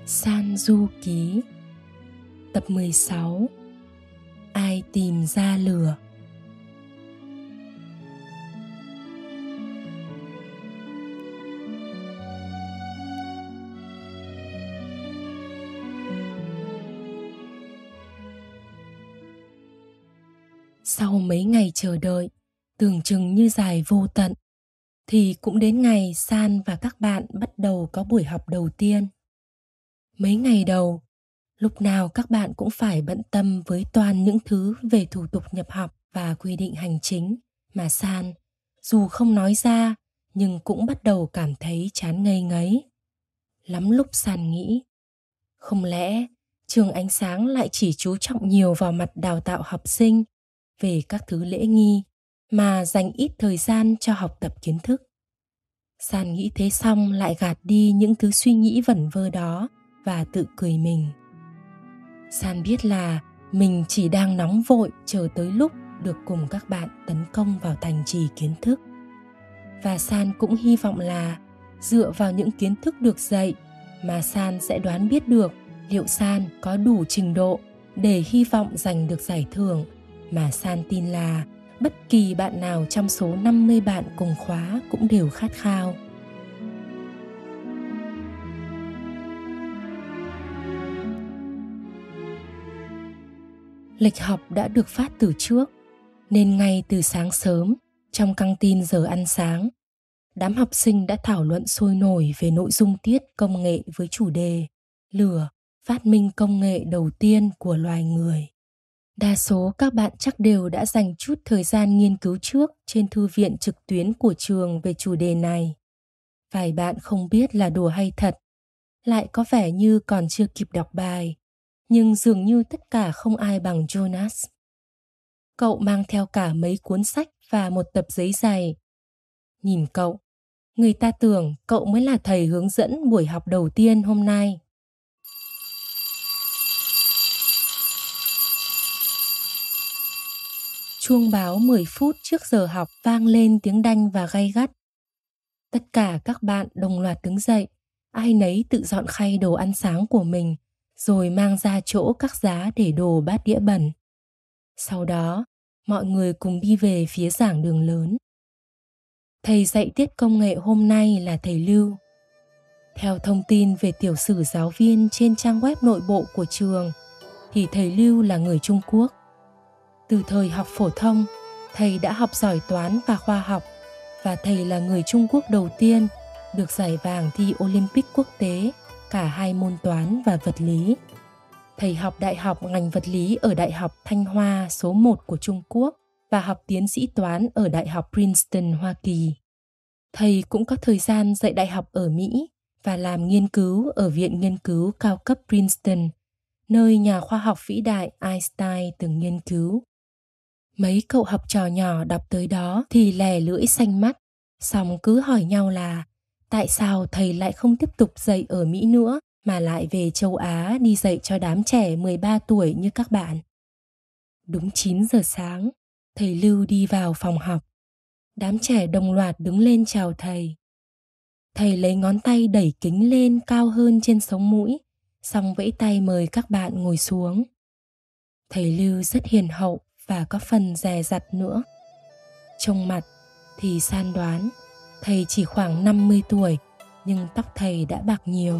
San Du Ký. Tập 16. Ai tìm ra lửa. Sau mấy ngày chờ đợi, tưởng chừng như dài vô tận, thì cũng đến ngày San và các bạn bắt đầu có buổi học đầu tiên. Mấy ngày đầu, lúc nào các bạn cũng phải bận tâm với toàn những thứ về thủ tục nhập học và quy định hành chính mà San, dù không nói ra, nhưng cũng bắt đầu cảm thấy chán ngây ngấy. Lắm lúc San nghĩ, không lẽ trường ánh sáng lại chỉ chú trọng nhiều vào mặt đào tạo học sinh về các thứ lễ nghi mà dành ít thời gian cho học tập kiến thức. San nghĩ thế xong lại gạt đi những thứ suy nghĩ vẩn vơ đó và tự cười mình. San biết là mình chỉ đang nóng vội chờ tới lúc được cùng các bạn tấn công vào thành trì kiến thức. Và San cũng hy vọng là dựa vào những kiến thức được dạy mà San sẽ đoán biết được liệu San có đủ trình độ để hy vọng giành được giải thưởng mà San tin là bất kỳ bạn nào trong số 50 bạn cùng khóa cũng đều khát khao. Lịch học đã được phát từ trước, nên ngay từ sáng sớm, trong căng tin giờ ăn sáng, đám học sinh đã thảo luận sôi nổi về nội dung tiết công nghệ với chủ đề Lửa, phát minh công nghệ đầu tiên của loài người. Đa số các bạn chắc đều đã dành chút thời gian nghiên cứu trước trên thư viện trực tuyến của trường về chủ đề này. Vài bạn không biết là đùa hay thật, lại có vẻ như còn chưa kịp đọc bài, nhưng dường như tất cả không ai bằng Jonas. Cậu mang theo cả mấy cuốn sách và một tập giấy dày. Nhìn cậu, người ta tưởng cậu mới là thầy hướng dẫn buổi học đầu tiên hôm nay. Chuông báo 10 phút trước giờ học vang lên tiếng đanh và gay gắt. Tất cả các bạn đồng loạt đứng dậy, ai nấy tự dọn khay đồ ăn sáng của mình, rồi mang ra chỗ các giá để đồ bát đĩa bẩn. Sau đó, mọi người cùng đi về phía giảng đường lớn. Thầy dạy tiết công nghệ hôm nay là thầy Lưu. Theo thông tin về tiểu sử giáo viên trên trang web nội bộ của trường, thì thầy Lưu là người Trung Quốc. Từ thời học phổ thông, thầy đã học giỏi toán và khoa học, và thầy là người Trung Quốc đầu tiên được giải vàng thi Olympic quốc tế cả hai môn toán và vật lý. Thầy học đại học ngành vật lý ở Đại học Thanh Hoa số 1 của Trung Quốc và học tiến sĩ toán ở Đại học Princeton, Hoa Kỳ. Thầy cũng có thời gian dạy đại học ở Mỹ và làm nghiên cứu ở Viện Nghiên cứu cao cấp Princeton, nơi nhà khoa học vĩ đại Einstein từng nghiên cứu. Mấy cậu học trò nhỏ đọc tới đó thì lè lưỡi xanh mắt, xong cứ hỏi nhau là tại sao thầy lại không tiếp tục dạy ở Mỹ nữa mà lại về châu Á đi dạy cho đám trẻ 13 tuổi như các bạn. Đúng 9 giờ sáng, thầy Lưu đi vào phòng học. Đám trẻ đồng loạt đứng lên chào thầy. Thầy lấy ngón tay đẩy kính lên cao hơn trên sống mũi, xong vẫy tay mời các bạn ngồi xuống. Thầy Lưu rất hiền hậu và có phần dè dặt nữa. Trông mặt thì San đoán thầy chỉ khoảng 50 tuổi, nhưng tóc thầy đã bạc nhiều.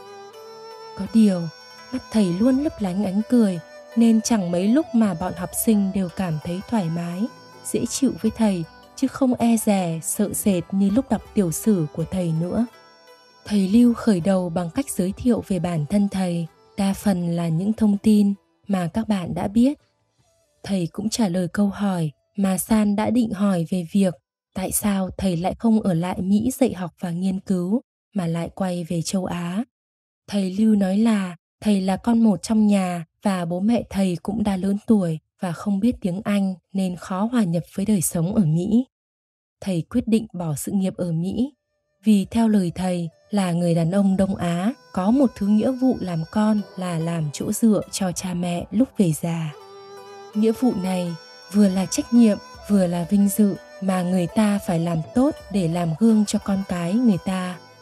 Có điều, mắt thầy luôn lấp lánh ánh cười, nên chẳng mấy lúc mà bọn học sinh đều cảm thấy thoải mái, dễ chịu với thầy, chứ không e dè, sợ sệt như lúc đọc tiểu sử của thầy nữa. Thầy Lưu khởi đầu bằng cách giới thiệu về bản thân thầy, đa phần là những thông tin mà các bạn đã biết. Thầy cũng trả lời câu hỏi mà San đã định hỏi về việc tại sao thầy lại không ở lại Mỹ dạy học và nghiên cứu mà lại quay về châu Á. Thầy Lưu nói là thầy là con một trong nhà và bố mẹ thầy cũng đã lớn tuổi và không biết tiếng Anh nên khó hòa nhập với đời sống ở Mỹ. Thầy quyết định bỏ sự nghiệp ở Mỹ vì theo lời thầy là người đàn ông Đông Á có một thứ nghĩa vụ làm con là làm chỗ dựa cho cha mẹ lúc về già. Nghĩa vụ này vừa là trách nhiệm vừa là vinh dự mà người ta phải làm tốt để làm gương cho con cái người ta.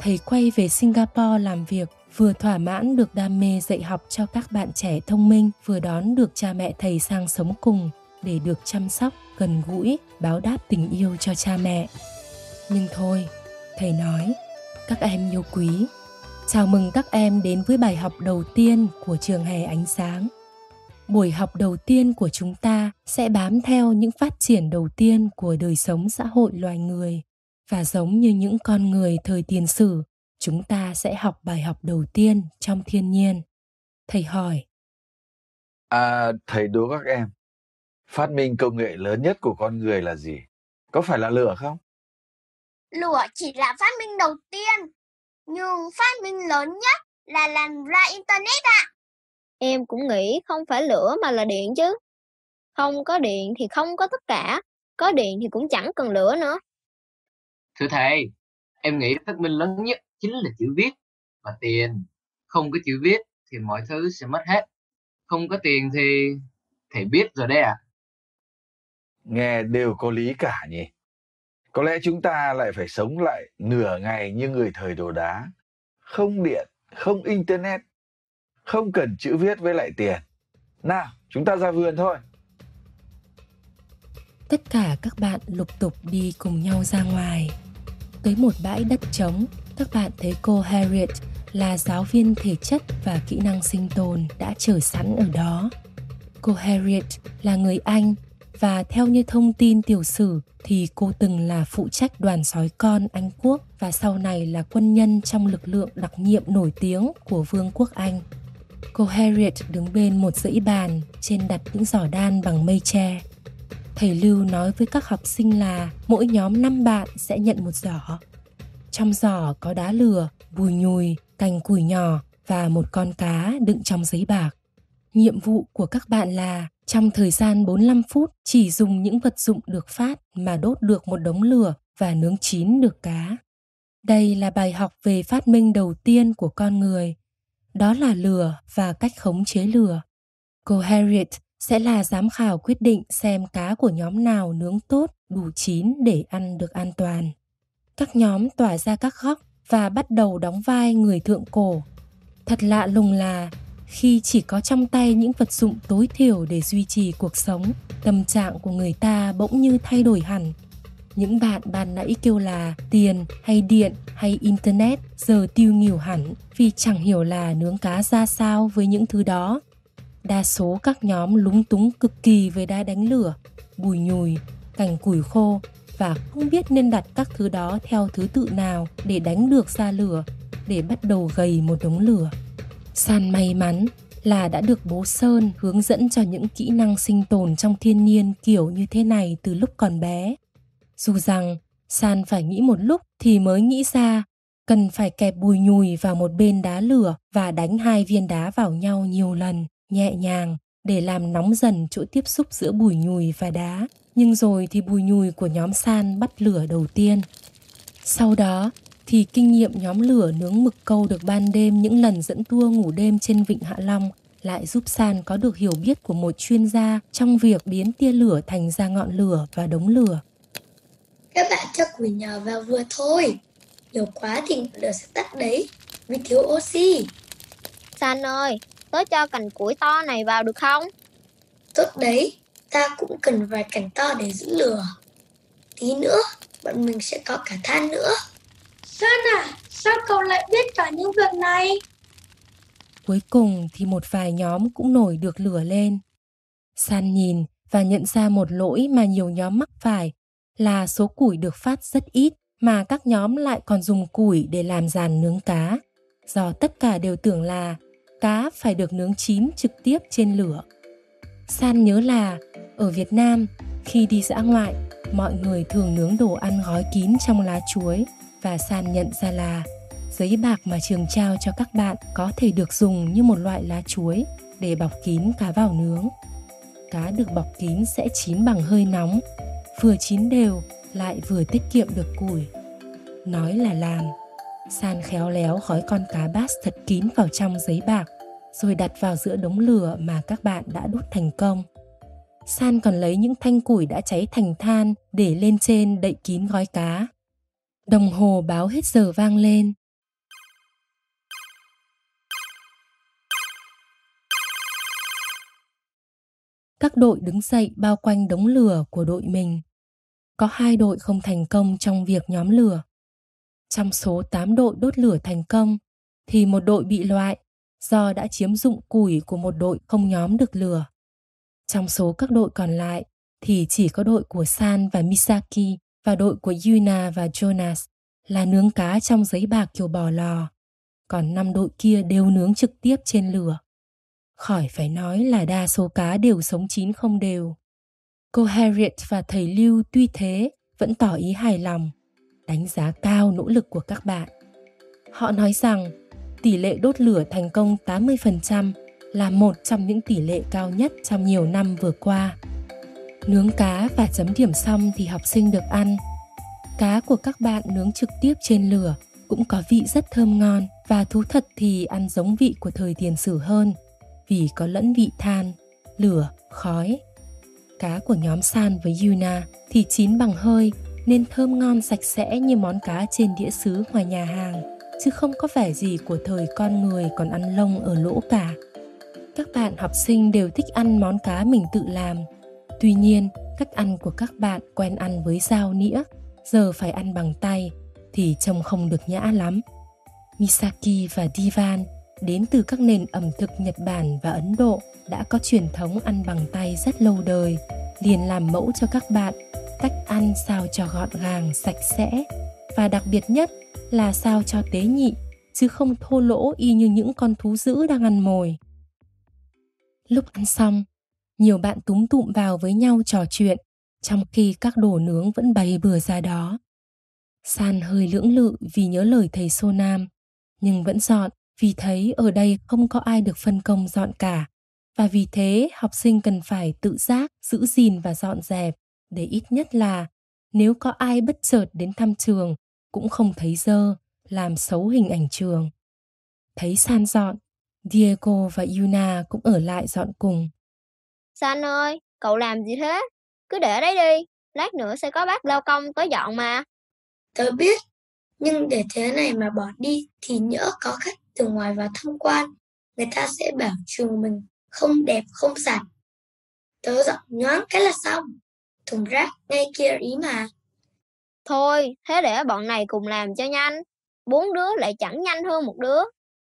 thầy quay về Singapore làm việc, vừa thỏa mãn được đam mê dạy học cho các bạn trẻ thông minh, vừa đón được cha mẹ thầy sang sống cùng để được chăm sóc, gần gũi, báo đáp tình yêu cho cha mẹ. Nhưng thôi, thầy nói, các em yêu quý, chào mừng các em đến với bài học đầu tiên của trường Hè Ánh Sáng. Buổi học đầu tiên của chúng ta sẽ bám theo những phát triển đầu tiên của đời sống xã hội loài người. Và giống như những con người thời tiền sử, chúng ta sẽ học bài học đầu tiên trong thiên nhiên. Thầy hỏi. Thầy đố các em, phát minh công nghệ lớn nhất của con người là gì? Có phải là lửa không? Lửa chỉ là phát minh đầu tiên, nhưng phát minh lớn nhất là làm ra Internet ạ. Em cũng nghĩ không phải lửa mà là điện chứ. Không có điện thì không có tất cả, có điện thì cũng chẳng cần lửa nữa. Thưa thầy, em nghĩ phát minh lớn nhất chính là chữ viết và tiền. Không có chữ viết thì mọi thứ sẽ mất hết. Không có tiền thì thầy biết rồi đấy ạ. Nghe đều có lý cả nhỉ. Có lẽ chúng ta lại phải sống lại nửa ngày như người thời đồ đá. Không điện, không internet, không cần chữ viết với lại tiền. Nào, chúng ta ra vườn thôi. Tất cả các bạn lục tục đi cùng nhau ra ngoài. Tới một bãi đất trống, các bạn thấy cô Harriet là giáo viên thể chất và kỹ năng sinh tồn đã chờ sẵn ở đó. Cô Harriet là người Anh và theo như thông tin tiểu sử thì cô từng là phụ trách đoàn sói con Anh Quốc và sau này là quân nhân trong lực lượng đặc nhiệm nổi tiếng của Vương quốc Anh. Cô Harriet đứng bên một dãy bàn, trên đặt những giỏ đan bằng mây tre. Thầy Lưu nói với các học sinh là mỗi nhóm 5 bạn sẽ nhận một giỏ. Trong giỏ có đá lửa, bùi nhùi, cành củi nhỏ và một con cá đựng trong giấy bạc. Nhiệm vụ của các bạn là trong thời gian 45 phút chỉ dùng những vật dụng được phát mà đốt được một đống lửa và nướng chín được cá. Đây là bài học về phát minh đầu tiên của con người. Đó là lửa và cách khống chế lửa. Cô Harriet sẽ là giám khảo quyết định xem cá của nhóm nào nướng tốt, đủ chín để ăn được an toàn. Các nhóm tỏa ra các góc và bắt đầu đóng vai người thượng cổ. Thật lạ lùng là khi chỉ có trong tay những vật dụng tối thiểu để duy trì cuộc sống, tâm trạng của người ta bỗng như thay đổi hẳn. Những bạn ban nãy kêu là tiền hay điện hay internet giờ tiêu nghỉu hẳn vì chẳng hiểu là nướng cá ra sao với những thứ đó. Đa số các nhóm lúng túng cực kỳ với đá đánh lửa, bùi nhùi, cành củi khô và không biết nên đặt các thứ đó theo thứ tự nào để đánh được ra lửa, để bắt đầu gầy một đống lửa. San may mắn là đã được bố Sơn hướng dẫn cho những kỹ năng sinh tồn trong thiên nhiên kiểu như thế này từ lúc còn bé. Dù rằng San phải nghĩ một lúc thì mới nghĩ ra cần phải kẹp bùi nhùi vào một bên đá lửa và đánh 2 viên đá vào nhau nhiều lần, nhẹ nhàng để làm nóng dần chỗ tiếp xúc giữa bùi nhùi và đá. Nhưng rồi thì bùi nhùi của nhóm San bắt lửa đầu tiên. Sau đó thì kinh nghiệm nhóm lửa nướng mực câu được ban đêm những lần dẫn tour ngủ đêm trên vịnh Hạ Long lại giúp San có được hiểu biết của một chuyên gia trong việc biến tia lửa thành ra ngọn lửa và đống lửa. Các bạn cho củi nhỏ vào vừa thôi, nhiều quá thì lửa sẽ tắt đấy vì thiếu oxy. San ơi, tớ cho cành củi to này vào được không? Tốt đấy, ta cũng cần vài cành to để giữ lửa. Tí nữa, bọn mình sẽ có cả than nữa. San à, sao cậu lại biết cả những việc này? Cuối cùng thì một vài nhóm cũng nổi được lửa lên. San nhìn và nhận ra một lỗi mà nhiều nhóm mắc phải là số củi được phát rất ít mà các nhóm lại còn dùng củi để làm giàn nướng cá. Do tất cả đều tưởng là cá phải được nướng chín trực tiếp trên lửa. San nhớ là ở Việt Nam, khi đi dã ngoại, mọi người thường nướng đồ ăn gói kín trong lá chuối và San nhận ra là giấy bạc mà trường trao cho các bạn có thể được dùng như một loại lá chuối để bọc kín cá vào nướng. Cá được bọc kín sẽ chín bằng hơi nóng, vừa chín đều lại vừa tiết kiệm được củi. Nói là làm, San khéo léo gói con cá bass thật kín vào trong giấy bạc rồi đặt vào giữa đống lửa mà các bạn đã đốt thành công. San còn lấy những thanh củi đã cháy thành than để lên trên đậy kín gói cá. Đồng hồ báo hết giờ vang lên, Các đội đứng dậy bao quanh đống lửa của đội mình. Có 2 đội không thành công trong việc nhóm lửa. Trong số 8 đội đốt lửa thành công, thì 1 đội bị loại do đã chiếm dụng củi của 1 đội không nhóm được lửa. Trong số các đội còn lại thì chỉ có đội của San và Misaki và đội của Yuna và Jonas là nướng cá trong giấy bạc kiểu bò lò, còn 5 đội kia đều nướng trực tiếp trên lửa. Khỏi phải nói là đa số cá đều sống chín không đều. Cô Harriet và thầy Lưu tuy thế vẫn tỏ ý hài lòng, đánh giá cao nỗ lực của các bạn. Họ nói rằng tỷ lệ đốt lửa thành công 80% là một trong những tỷ lệ cao nhất trong nhiều năm vừa qua. Nướng cá và chấm điểm xong thì học sinh được ăn. Cá của các bạn nướng trực tiếp trên lửa cũng có vị rất thơm ngon, và thú thật thì ăn giống vị của thời tiền sử hơn, vì có lẫn vị than, lửa, khói. Cá của nhóm San với Yuna thì chín bằng hơi nên thơm ngon sạch sẽ như món cá trên đĩa sứ ngoài nhà hàng, chứ không có vẻ gì của thời con người còn ăn lông ở lỗ cả. Các bạn học sinh đều thích ăn món cá mình tự làm. Tuy nhiên, cách ăn của các bạn quen ăn với dao nĩa, giờ phải ăn bằng tay thì trông không được nhã lắm. Misaki và Divan đến từ các nền ẩm thực Nhật Bản và Ấn Độ đã có truyền thống ăn bằng tay rất lâu đời, liền làm mẫu cho các bạn cách ăn sao cho gọn gàng, sạch sẽ, và đặc biệt nhất là sao cho tế nhị, chứ không thô lỗ y như những con thú dữ đang ăn mồi. Lúc ăn xong, nhiều bạn túm tụm vào với nhau trò chuyện, trong khi các đồ nướng vẫn bày bừa ra đó. San hơi lưỡng lự vì nhớ lời thầy Sonam, nhưng vẫn dọn vì thấy ở đây không có ai được phân công dọn cả, và vì thế học sinh cần phải tự giác giữ gìn và dọn dẹp, để ít nhất là nếu có ai bất chợt đến thăm trường cũng không thấy dơ, làm xấu hình ảnh trường. Thấy San dọn, Diego và Yuna cũng ở lại dọn cùng. San ơi, cậu làm gì thế? Cứ để đấy đi, lát nữa sẽ có bác lao công tới dọn mà. Tớ biết, nhưng để thế này mà bỏ đi thì nhỡ có khách từ ngoài vào tham quan, người ta sẽ bảo trường mình không đẹp không sạch. Tớ dọn nhoáng cái là xong, thùng rác ngay kia ý mà. Thôi, thế để bọn này cùng làm cho nhanh. 4 đứa lại chẳng nhanh hơn một đứa.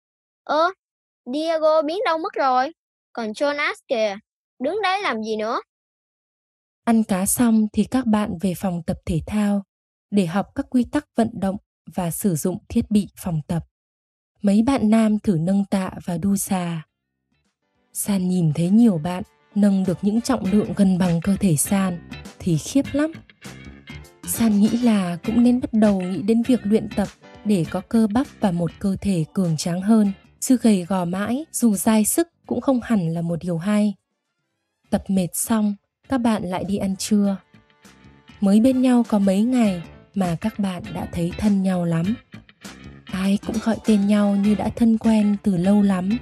Diego biến đâu mất rồi? Còn Jonas kìa, đứng đấy làm gì nữa? Ăn cá xong thì các bạn về phòng tập thể thao để học các quy tắc vận động và sử dụng thiết bị phòng tập. Mấy bạn nam thử nâng tạ và đu xà. San nhìn thấy nhiều bạn nâng được những trọng lượng gần bằng cơ thể San thì khiếp lắm. San nghĩ là cũng nên bắt đầu nghĩ đến việc luyện tập để có cơ bắp và một cơ thể cường tráng hơn, chứ gầy gò mãi dù dai sức cũng không hẳn là một điều hay. Tập mệt xong, các bạn lại đi ăn trưa. Mới bên nhau có mấy ngày mà các bạn đã thấy thân nhau lắm. Ai cũng gọi tên nhau như đã thân quen từ lâu lắm.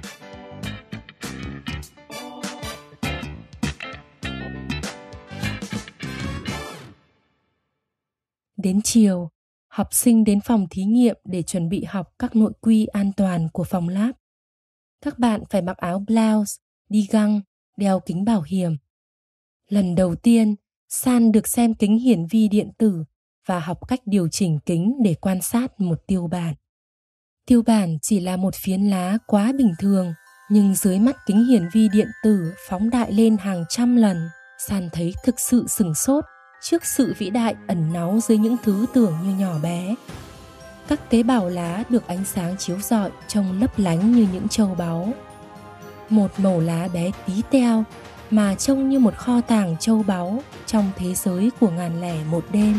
Đến chiều, học sinh đến phòng thí nghiệm để chuẩn bị học các nội quy an toàn của phòng lab. Các bạn phải mặc áo blouse, đi găng, đeo kính bảo hiểm. Lần đầu tiên, San được xem kính hiển vi điện tử và học cách điều chỉnh kính để quan sát một tiêu bản. Tiêu bản chỉ là một phiến lá quá bình thường, nhưng dưới mắt kính hiển vi điện tử phóng đại lên hàng trăm lần, San thấy thực sự sửng sốt trước sự vĩ đại ẩn náu dưới những thứ tưởng như nhỏ bé. Các tế bào lá được ánh sáng chiếu rọi trông lấp lánh như những châu báu. Một mẩu lá bé tí teo mà trông như một kho tàng châu báu trong thế giới của ngàn lẻ một đêm.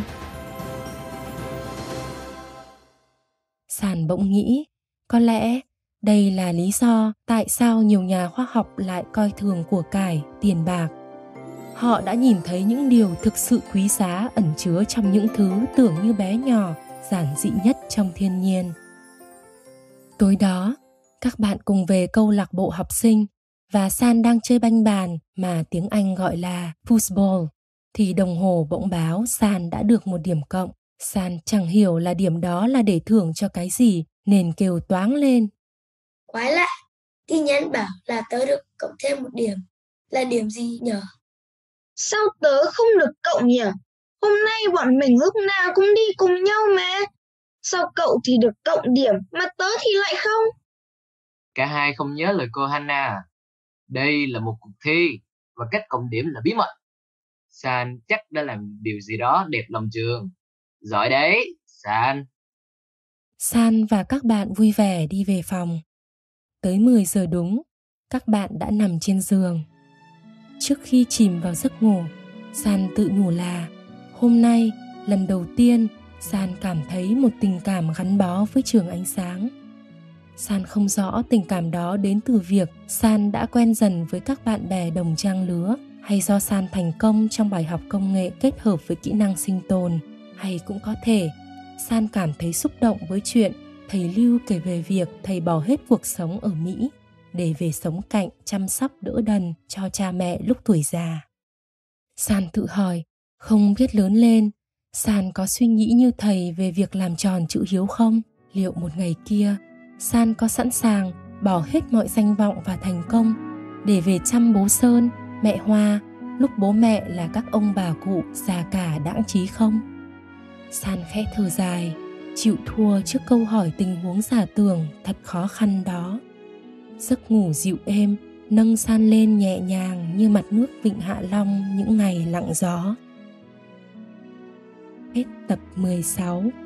San bỗng nghĩ, có lẽ đây là lý do tại sao nhiều nhà khoa học lại coi thường của cải, tiền bạc. Họ đã nhìn thấy những điều thực sự quý giá ẩn chứa trong những thứ tưởng như bé nhỏ, giản dị nhất trong thiên nhiên. Tối đó, các bạn cùng về câu lạc bộ học sinh và San đang chơi banh bàn mà tiếng Anh gọi là foosball, thì đồng hồ bỗng báo San đã được 1 điểm cộng. San chẳng hiểu là điểm đó là để thưởng cho cái gì nên kêu toáng lên. Quái lạ, tin nhắn bảo là tớ được cộng thêm 1 điểm. Là điểm gì nhở? Sao tớ không được cậu nhỉ? Hôm nay bọn mình lúc nào cũng đi cùng nhau mà. Sao cậu thì được cộng điểm mà tớ thì lại không? Cả hai không nhớ lời cô Hannah. Đây là một cuộc thi và cách cộng điểm là bí mật. San chắc đã làm điều gì đó đẹp lòng trường. Giỏi đấy, San. San và các bạn vui vẻ đi về phòng. Tới 10 giờ đúng, các bạn đã nằm trên giường. Trước khi chìm vào giấc ngủ, San tự nhủ là hôm nay lần đầu tiên San cảm thấy một tình cảm gắn bó với trường ánh sáng. San không rõ tình cảm đó đến từ việc San đã quen dần với các bạn bè đồng trang lứa, hay do San thành công trong bài học công nghệ kết hợp với kỹ năng sinh tồn, hay cũng có thể San cảm thấy xúc động với chuyện thầy Lưu kể về việc thầy bỏ hết cuộc sống ở Mỹ để về sống cạnh chăm sóc đỡ đần cho cha mẹ lúc tuổi già. San tự hỏi, không biết lớn lên, San có suy nghĩ như thầy về việc làm tròn chữ hiếu không? Liệu một ngày kia, San có sẵn sàng bỏ hết mọi danh vọng và thành công để về chăm bố Sơn, mẹ Hoa, lúc bố mẹ là các ông bà cụ già cả đãng trí không? San khẽ thở dài, chịu thua trước câu hỏi tình huống giả tưởng thật khó khăn đó. Giấc ngủ dịu êm nâng San lên nhẹ nhàng như mặt nước vịnh Hạ Long những ngày lặng gió. Hết tập 16.